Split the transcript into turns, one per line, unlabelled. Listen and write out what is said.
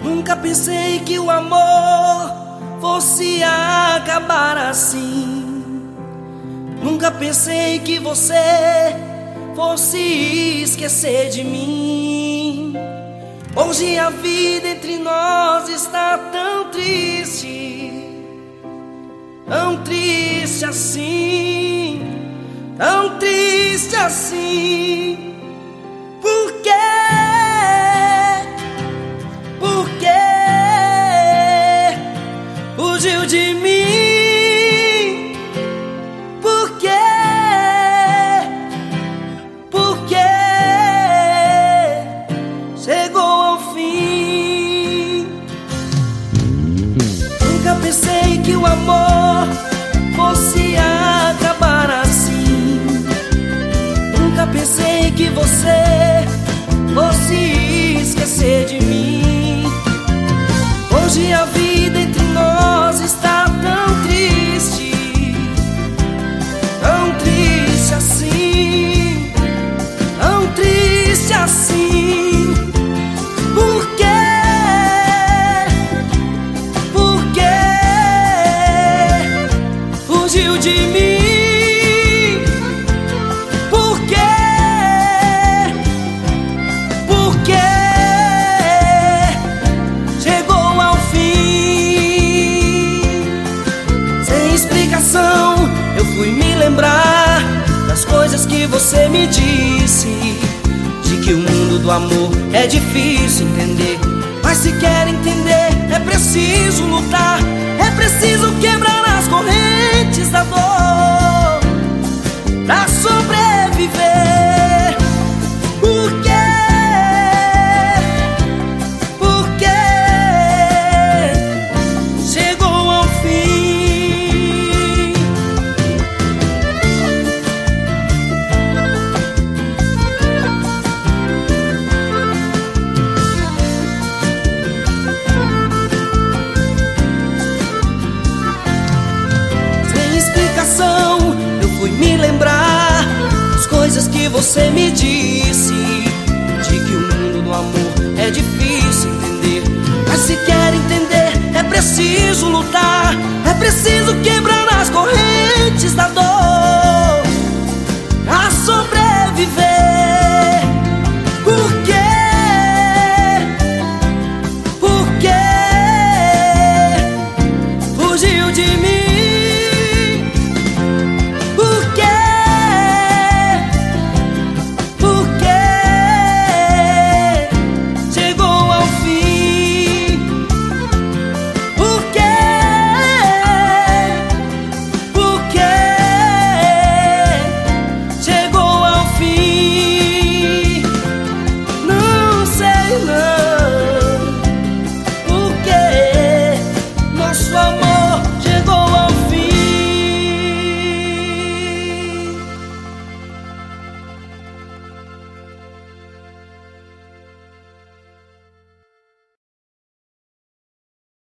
Nunca pensei que o amor fosse acabar assim. Nunca pensei que você fosse esquecer de mim. Hoje a vida entre nós está tão triste assim, tão triste assim. Por quê? Por quê? Fugiu de mim. Por quê? Por quê? Chegou ao fim. Nunca pensei que o amor fosse acabar assim. Nunca pensei que você fosse esquecer de mim. Hoje a vida entre nós está tão triste assim, tão triste assim. Por quê? Por quê? Fugiu de mim. Por quê? Por quê? Chegou ao fim. Sem explicação eu fui me lembrar das coisas que você me disse, de que o mundo do amor é difícil entender. Mas se quer entender é preciso lutar, é preciso quebrar as correntes da dor pra sobreviver. Por quê? Por quê? Chegou ao fim. Sem explicação eu fui me lembrar das coisas que você me disse, de que o mundo do amor é difícil entender. Mas se quer entender é preciso lutar, é preciso quebrar